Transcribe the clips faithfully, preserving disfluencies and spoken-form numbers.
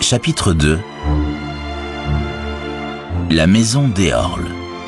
Chapitre deux. La maison d'Éorl.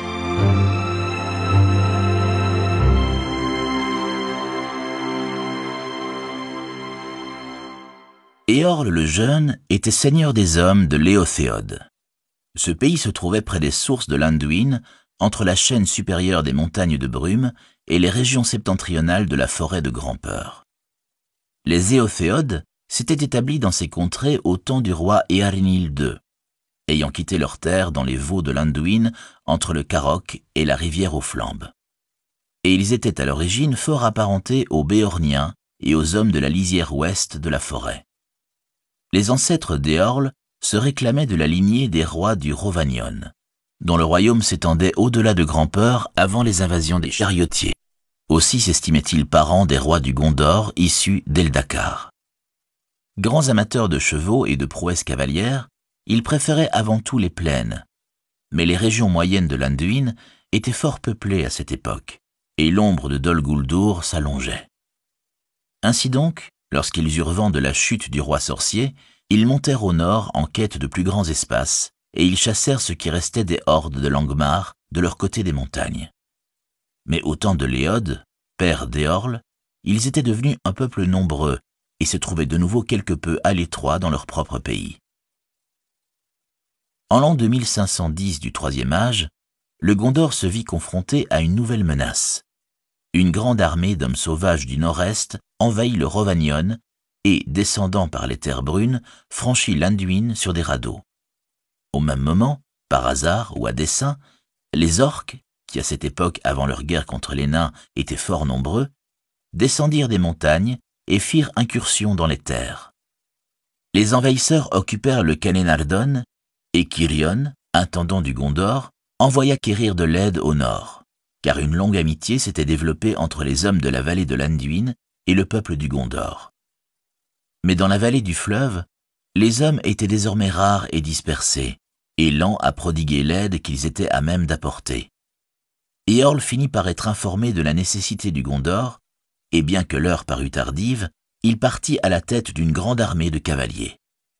Éorl le Jeune était seigneur des hommes de Léothéod. Ce pays se trouvait près des sources de l'Anduin, entre la chaîne supérieure des montagnes de brume et les régions septentrionales de la forêt de Grand-Peur. Les Éothéodes s'étaient établis dans ces contrées au temps du roi Éarnil deux, ayant quitté leurs terres dans les vaux de l'Anduin entre le Caroc et la rivière aux Flambes. Et ils étaient à l'origine fort apparentés aux Béorniens et aux hommes de la lisière ouest de la forêt. Les ancêtres d'Éorl se réclamaient de la lignée des rois du Rhovanion, dont le royaume s'étendait au-delà de Grand-Peur avant les invasions des chariotiers. Aussi s'estimaient-ils parents des rois du Gondor issus d'Eldakar. Grands amateurs de chevaux et de prouesses cavalières, ils préféraient avant tout les plaines. Mais les régions moyennes de l'Anduin étaient fort peuplées à cette époque, et l'ombre de Dol Guldur s'allongeait. Ainsi donc, lorsqu'ils eurent vent de la chute du roi sorcier, ils montèrent au nord en quête de plus grands espaces, et ils chassèrent ce qui restait des hordes de Langmar de leur côté des montagnes. Mais au temps de Léod, père d'Éorl, ils étaient devenus un peuple nombreux et se trouvaient de nouveau quelque peu à l'étroit dans leur propre pays. En l'an deux mille cinq cent dix du troisième âge, le Gondor se vit confronté à une nouvelle menace. Une grande armée d'hommes sauvages du nord-est envahit le Rhovanion et, descendant par les terres brunes, franchit l'Anduin sur des radeaux. Au même moment, par hasard ou à dessein, les orques, qui à cette époque avant leur guerre contre les nains étaient fort nombreux, descendirent des montagnes et firent incursion dans les terres. Les envahisseurs occupèrent le Calenardon et Cirion, intendant du Gondor, envoya quérir de l'aide au nord, car une longue amitié s'était développée entre les hommes de la vallée de l'Anduin et le peuple du Gondor. Mais dans la vallée du fleuve, les hommes étaient désormais rares et dispersés, et lents à prodiguer l'aide qu'ils étaient à même d'apporter. Éorl finit par être informé de la nécessité du Gondor, et bien que l'heure parût tardive, il partit à la tête d'une grande armée de cavaliers.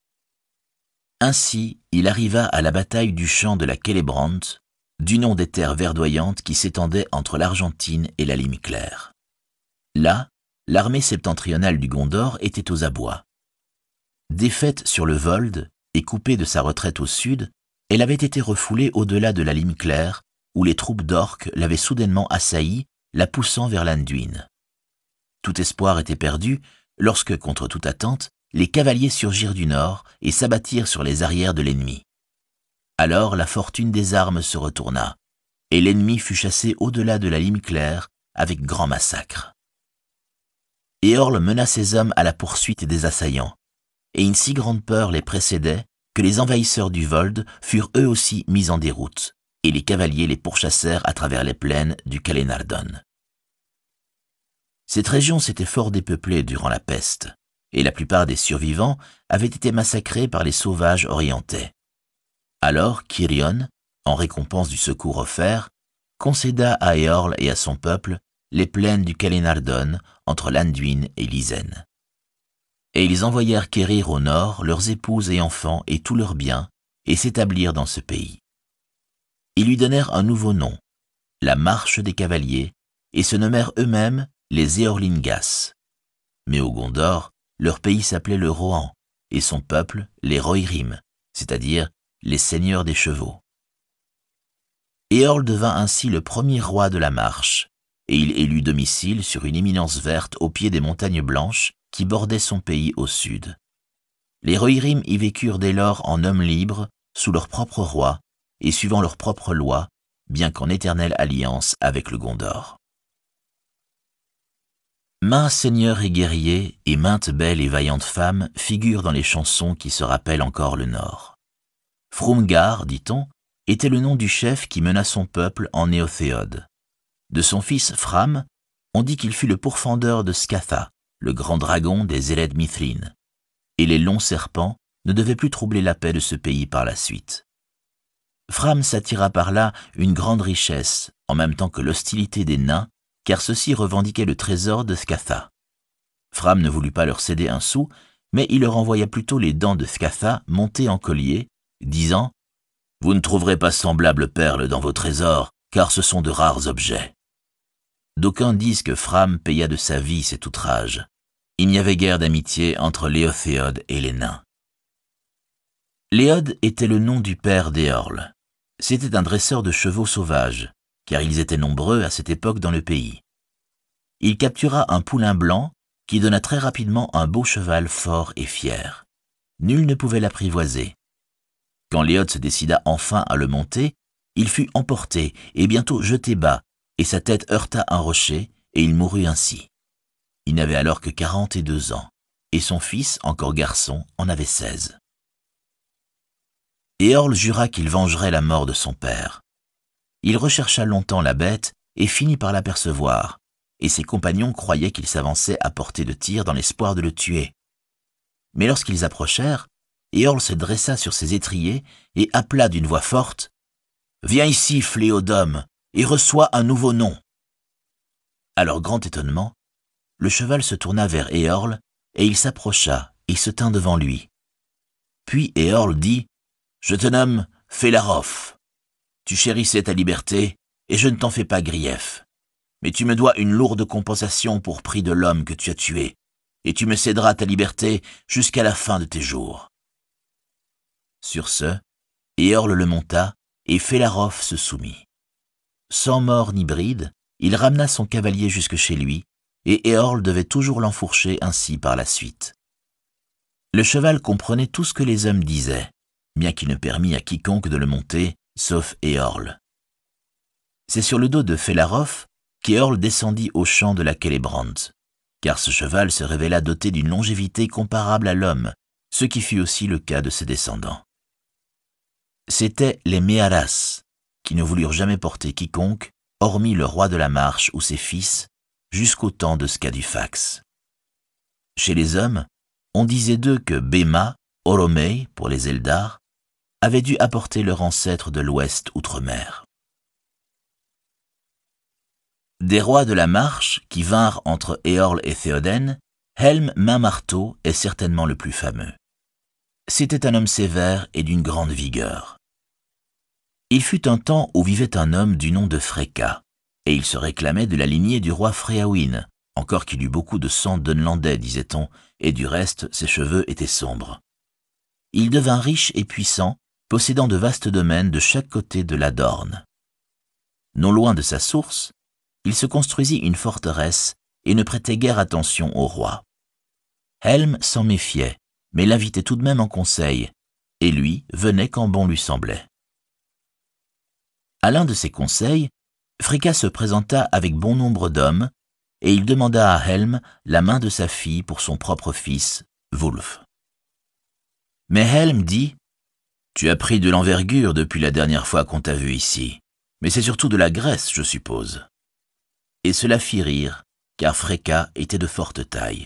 Ainsi, il arriva à la bataille du champ de la Celebrant, du nom des terres verdoyantes qui s'étendaient entre l'Argentine et la Lime claire. Là, l'armée septentrionale du Gondor était aux abois. Défaite sur le Vold et coupée de sa retraite au sud, elle avait été refoulée au-delà de la Lime claire, où les troupes d'orques l'avaient soudainement assaillie, la poussant vers l'Anduin. Tout espoir était perdu lorsque, contre toute attente, les cavaliers surgirent du nord et s'abattirent sur les arrières de l'ennemi. Alors la fortune des armes se retourna, et l'ennemi fut chassé au-delà de la Lime claire avec grand massacre. Éorl mena ses hommes à la poursuite des assaillants, et une si grande peur les précédait que les envahisseurs du Vold furent eux aussi mis en déroute, et les cavaliers les pourchassèrent à travers les plaines du Calenardon. Cette région s'était fort dépeuplée durant la peste, et la plupart des survivants avaient été massacrés par les sauvages orientais. Alors Cirion, en récompense du secours offert, concéda à Éorl et à son peuple les plaines du Calenardon entre l'Anduin et l'Isen. Et ils envoyèrent quérir au nord leurs épouses et enfants et tous leurs biens, et s'établirent dans ce pays. Ils lui donnèrent un nouveau nom, la Marche des Cavaliers, et se nommèrent eux-mêmes les Éorlingas. Mais au Gondor, leur pays s'appelait le Rohan, et son peuple les Rohirrim, c'est-à-dire les seigneurs des chevaux. Éorl devint ainsi le premier roi de la Marche, et il élut domicile sur une éminence verte au pied des montagnes blanches qui bordaient son pays au sud. Les Rohirrim y vécurent dès lors en hommes libres, sous leur propre roi, et suivant leurs propres lois, bien qu'en éternelle alliance avec le Gondor. Maints seigneurs et guerriers et maintes belles et vaillantes femmes figurent dans les chansons qui se rappellent encore le Nord. Frumgar, dit-on, était le nom du chef qui mena son peuple en Éothéod. De son fils Fram, on dit qu'il fut le pourfendeur de Scatha, le grand dragon des Ered Mithryn, et les longs serpents ne devaient plus troubler la paix de ce pays par la suite. Fram s'attira par là une grande richesse, en même temps que l'hostilité des nains, car ceux-ci revendiquaient le trésor de Scatha. Fram ne voulut pas leur céder un sou, mais il leur envoya plutôt les dents de Scatha montées en collier, disant « Vous ne trouverez pas semblable perle dans vos trésors, car ce sont de rares objets. » D'aucuns disent que Fram paya de sa vie cet outrage. Il n'y avait guère d'amitié entre Léothéode et les nains. Léode était le nom du père d'Éorle. C'était un dresseur de chevaux sauvages, car ils étaient nombreux à cette époque dans le pays. Il captura un poulain blanc qui donna très rapidement un beau cheval fort et fier. Nul ne pouvait l'apprivoiser. Quand Léode se décida enfin à le monter, il fut emporté et bientôt jeté bas, et sa tête heurta un rocher, et il mourut ainsi. Il n'avait alors que quarante et deux ans, et son fils, encore garçon, en avait seize. Éorle jura qu'il vengerait la mort de son père. Il rechercha longtemps la bête et finit par l'apercevoir, et ses compagnons croyaient qu'il s'avançait à portée de tir dans l'espoir de le tuer. Mais lorsqu'ils approchèrent, Éorle se dressa sur ses étriers et appela d'une voix forte « Viens ici, fléau d'homme, et reçois un nouveau nom !» À leur grand étonnement, le cheval se tourna vers Éorle, et il s'approcha et se tint devant lui. Puis Éorle dit « Je te nomme Félarof. Tu chérissais ta liberté, et je ne t'en fais pas grief. Mais tu me dois une lourde compensation pour prix de l'homme que tu as tué, et tu me céderas ta liberté jusqu'à la fin de tes jours. » Sur ce, Éorle le monta, et Félarof se soumit. Sans mort ni bride, il ramena son cavalier jusque chez lui, et Éorle devait toujours l'enfourcher ainsi par la suite. Le cheval comprenait tout ce que les hommes disaient, bien qu'il ne permît à quiconque de le monter, sauf Éorle. C'est sur le dos de Félarof qu'Éorle descendit au champ de la Célébrante, car ce cheval se révéla doté d'une longévité comparable à l'homme, ce qui fut aussi le cas de ses descendants. C'étaient les Méaras, qui ne voulurent jamais porter quiconque, hormis le roi de la Marche ou ses fils, jusqu'au temps de Scadufax. Chez les hommes, on disait d'eux que Béma, Oromei pour les Eldar, avaient dû apporter leur ancêtre de l'Ouest outre-mer. Des rois de la Marche qui vinrent entre Éorle et Théoden, Helm Main-Marteau est certainement le plus fameux. C'était un homme sévère et d'une grande vigueur. Il fut un temps où vivait un homme du nom de Freka, et il se réclamait de la lignée du roi Fréawin, encore qu'il eût beaucoup de sang dunlandais, disait-on, et du reste ses cheveux étaient sombres. Il devint riche et puissant, possédant de vastes domaines de chaque côté de la Dorne. Non loin de sa source, il se construisit une forteresse et ne prêtait guère attention au roi. Helm s'en méfiait, mais l'invitait tout de même en conseil, et lui venait quand bon lui semblait. À l'un de ces conseils, Freka se présenta avec bon nombre d'hommes, et il demanda à Helm la main de sa fille pour son propre fils, Wulf. Mais Helm dit « Tu as pris de l'envergure depuis la dernière fois qu'on t'a vu ici, mais c'est surtout de la graisse, je suppose. » Et cela fit rire, car Freka était de forte taille.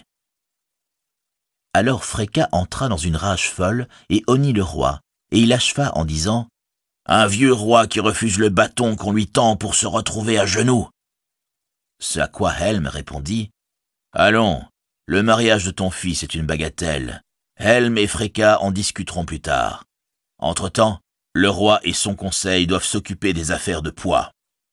Alors Freka entra dans une rage folle et honnit le roi, et il acheva en disant « Un vieux roi qui refuse le bâton qu'on lui tend pour se retrouver à genoux !» Ce à quoi Helm répondit « Allons, le mariage de ton fils est une bagatelle. Helm et Freka en discuteront plus tard. Entre-temps, le roi et son conseil doivent s'occuper des affaires de poids. »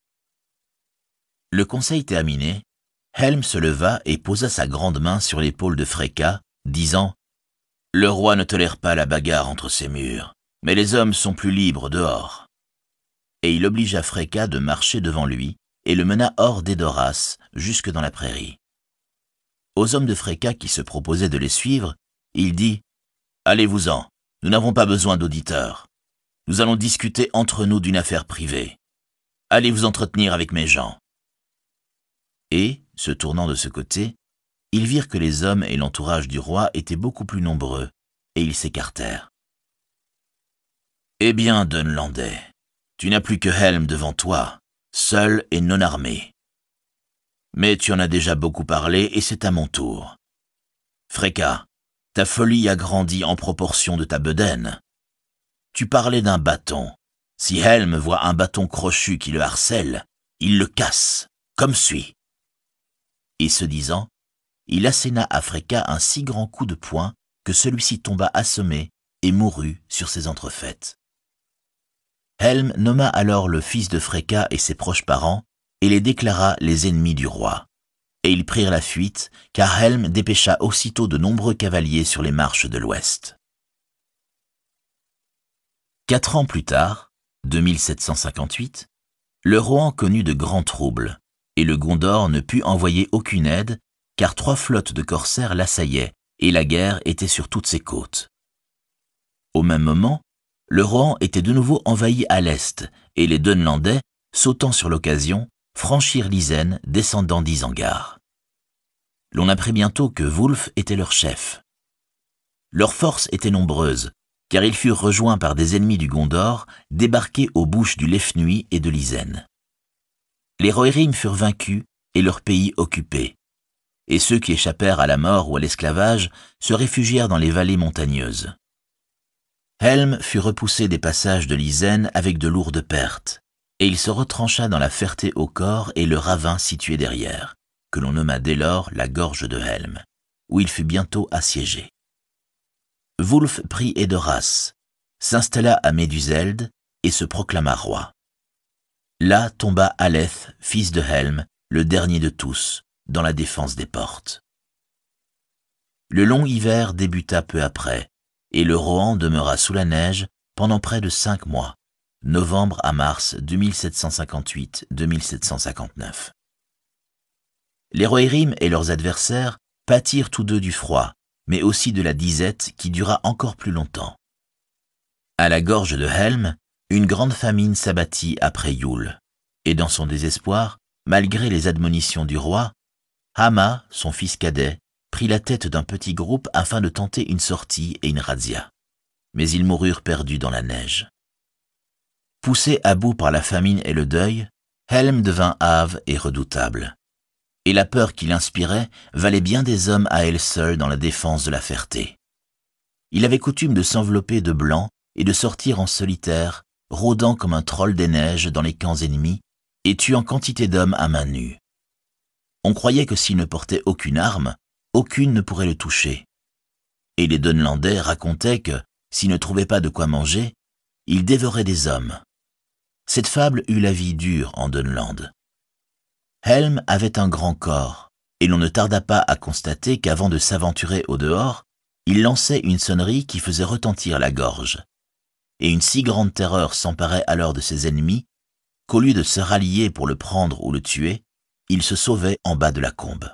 Le conseil terminé, Helm se leva et posa sa grande main sur l'épaule de Freka, disant « Le roi ne tolère pas la bagarre entre ses murs, mais les hommes sont plus libres dehors. » Et il obligea Freka de marcher devant lui et le mena hors d'Edoras, jusque dans la prairie. Aux hommes de Freka qui se proposaient de les suivre, il dit « Allez-vous-en, nous n'avons pas besoin d'auditeurs. Nous allons discuter entre nous d'une affaire privée. Allez vous entretenir avec mes gens. » Et, se tournant de ce côté, ils virent que les hommes et l'entourage du roi étaient beaucoup plus nombreux, et ils s'écartèrent. « Eh bien, Dunlandais, tu n'as plus que Helm devant toi, seul et non armé. Mais tu en as déjà beaucoup parlé, et c'est à mon tour. Freka, ta folie a grandi en proportion de ta bedaine. Tu parlais d'un bâton. Si Helm voit un bâton crochu qui le harcèle, il le casse, comme suit. » Et ce disant, il asséna à Freka un si grand coup de poing que celui-ci tomba assommé et mourut sur ses entrefaites. Helm nomma alors le fils de Freka et ses proches parents et les déclara les ennemis du roi. Et ils prirent la fuite, car Helm dépêcha aussitôt de nombreux cavaliers sur les marches de l'ouest. Quatre ans plus tard, deux mille sept cent cinquante-huit, le Rohan connut de grands troubles, et le Gondor ne put envoyer aucune aide, car trois flottes de corsaires l'assaillaient, et la guerre était sur toutes ses côtes. Au même moment, le Rohan était de nouveau envahi à l'est, et les Dunlandais, sautant sur l'occasion, franchirent l'Isen, descendant d'Isengard. L'on apprit bientôt que Wulf était leur chef. Leurs forces étaient nombreuses, car ils furent rejoints par des ennemis du Gondor, débarqués aux bouches du Lefnui et de l'Isen. Les Rohirrim furent vaincus et leur pays occupé, et ceux qui échappèrent à la mort ou à l'esclavage se réfugièrent dans les vallées montagneuses. Helm fut repoussé des passages de l'Isen avec de lourdes pertes, et il se retrancha dans la Ferté-au-Corps et le ravin situé derrière, que l'on nomma dès lors la gorge de Helm, où il fut bientôt assiégé. Wulf prit Edoras, s'installa à Méduseld et se proclama roi. Là tomba Aleth, fils de Helm, le dernier de tous, dans la défense des portes. Le long hiver débuta peu après, et le Rohan demeura sous la neige pendant près de cinq mois, novembre à mars deux mille sept cent cinquante-huit à deux mille sept cent cinquante-neuf. Les Rohirrim et leurs adversaires pâtirent tous deux du froid, mais aussi de la disette qui dura encore plus longtemps. À la gorge de Helm, une grande famine s'abattit après Yule, et dans son désespoir, malgré les admonitions du roi, Hama, son fils cadet, prit la tête d'un petit groupe afin de tenter une sortie et une razzia. Mais ils moururent perdus dans la neige. Poussé à bout par la famine et le deuil, Helm devint hâve et redoutable. Et la peur qu'il inspirait valait bien des hommes à elle seule dans la défense de la Ferté. Il avait coutume de s'envelopper de blanc et de sortir en solitaire, rôdant comme un troll des neiges dans les camps ennemis et tuant quantité d'hommes à main nue. On croyait que s'il ne portait aucune arme, aucune ne pourrait le toucher. Et les Dunlandais racontaient que, s'il ne trouvait pas de quoi manger, il dévorait des hommes. Cette fable eut la vie dure en Dunland. Helm avait un grand corps, et l'on ne tarda pas à constater qu'avant de s'aventurer au dehors, il lançait une sonnerie qui faisait retentir la gorge. Et une si grande terreur s'emparait alors de ses ennemis, qu'au lieu de se rallier pour le prendre ou le tuer, il se sauvait en bas de la combe.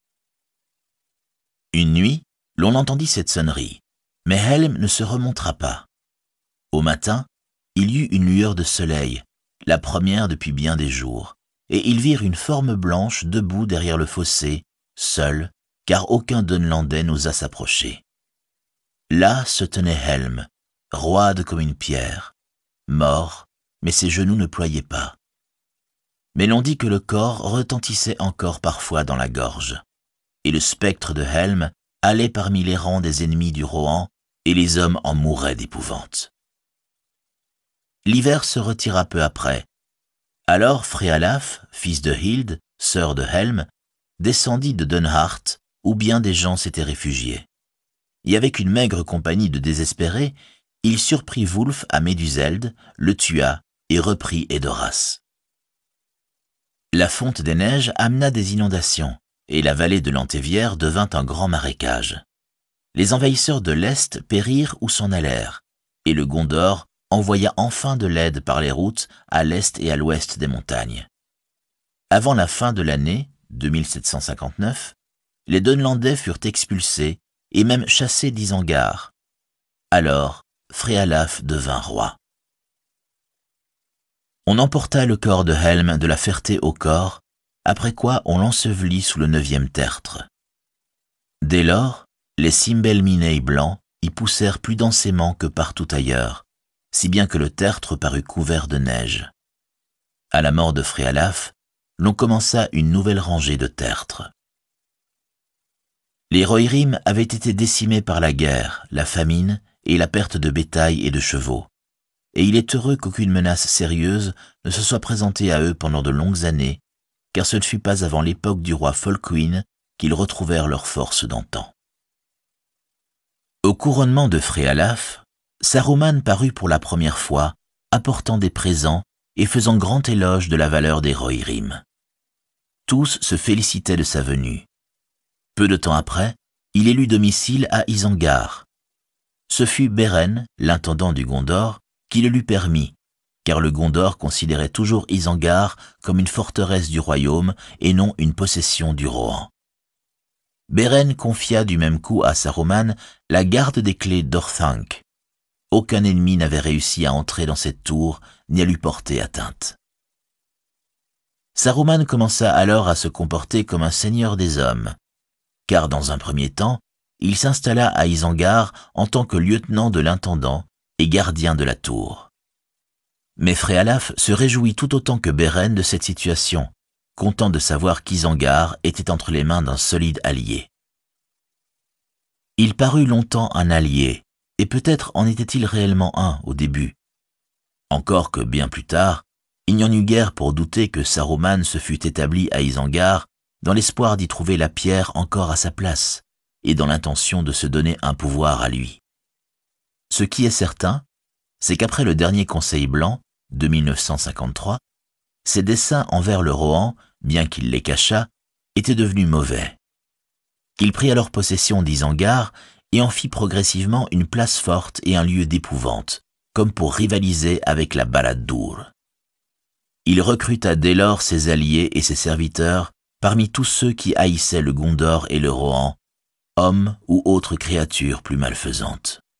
Une nuit, l'on entendit cette sonnerie, mais Helm ne se remontra pas. Au matin, il y eut une lueur de soleil, la première depuis bien des jours, et ils virent une forme blanche debout derrière le fossé, seul, car aucun Dunlandais n'osa s'approcher. Là se tenait Helm, roide comme une pierre, mort, mais ses genoux ne ployaient pas. Mais l'on dit que le corps retentissait encore parfois dans la gorge, et le spectre de Helm allait parmi les rangs des ennemis du Rohan, et les hommes en mouraient d'épouvante. L'hiver se retira peu après. Alors Frealaf, fils de Hild, sœur de Helm, descendit de Dunhart, où bien des gens s'étaient réfugiés. Et avec une maigre compagnie de désespérés, il surprit Wulf à Méduseld, le tua et reprit Edoras. La fonte des neiges amena des inondations, et la vallée de l'Antévière devint un grand marécage. Les envahisseurs de l'Est périrent ou s'en allèrent, et le Gondor envoya enfin de l'aide par les routes à l'est et à l'ouest des montagnes. Avant la fin de l'année, deux mille sept cent cinquante-neuf, les Dunlandais furent expulsés et même chassés d'Isengard. Alors, Frealaf devint roi. On emporta le corps de Helm de la Ferté-au-Corps, après quoi on l'ensevelit sous le neuvième tertre. Dès lors, les Simbelminei blancs y poussèrent plus densément que partout ailleurs, si bien que le tertre parut couvert de neige. À la mort de Frealaf, l'on commença une nouvelle rangée de tertres. Les Rohirrim avaient été décimés par la guerre, la famine et la perte de bétail et de chevaux, et il est heureux qu'aucune menace sérieuse ne se soit présentée à eux pendant de longues années, car ce ne fut pas avant l'époque du roi Folcwin qu'ils retrouvèrent leur force d'antan. Au couronnement de Fréalaf, Saruman parut pour la première fois, apportant des présents et faisant grand éloge de la valeur des Rohirrim. Tous se félicitaient de sa venue. Peu de temps après, il élut domicile à Isengard. Ce fut Beren, l'intendant du Gondor, qui le lui permit, car le Gondor considérait toujours Isengard comme une forteresse du royaume et non une possession du Rohan. Beren confia du même coup à Saruman la garde des clés d'Orthanc. Aucun ennemi n'avait réussi à entrer dans cette tour ni à lui porter atteinte. Saruman commença alors à se comporter comme un seigneur des hommes, car dans un premier temps, il s'installa à Isengard en tant que lieutenant de l'intendant et gardien de la tour. Mais Fréalaf se réjouit tout autant que Beren de cette situation, content de savoir qu'Isengard était entre les mains d'un solide allié. Il parut longtemps un allié, et peut-être en était-il réellement un au début. Encore que bien plus tard, il n'y en eut guère pour douter que Saruman se fût établi à Isengard dans l'espoir d'y trouver la pierre encore à sa place, et dans l'intention de se donner un pouvoir à lui. Ce qui est certain, c'est qu'après le dernier Conseil blanc, de mille neuf cent cinquante-trois, ses desseins envers le Rohan, bien qu'il les cachât, étaient devenus mauvais. Il prit alors possession d'Isengard et en fit progressivement une place forte et un lieu d'épouvante, comme pour rivaliser avec la Barad-dûr. Il recruta dès lors ses alliés et ses serviteurs parmi tous ceux qui haïssaient le Gondor et le Rohan, hommes ou autres créatures plus malfaisantes.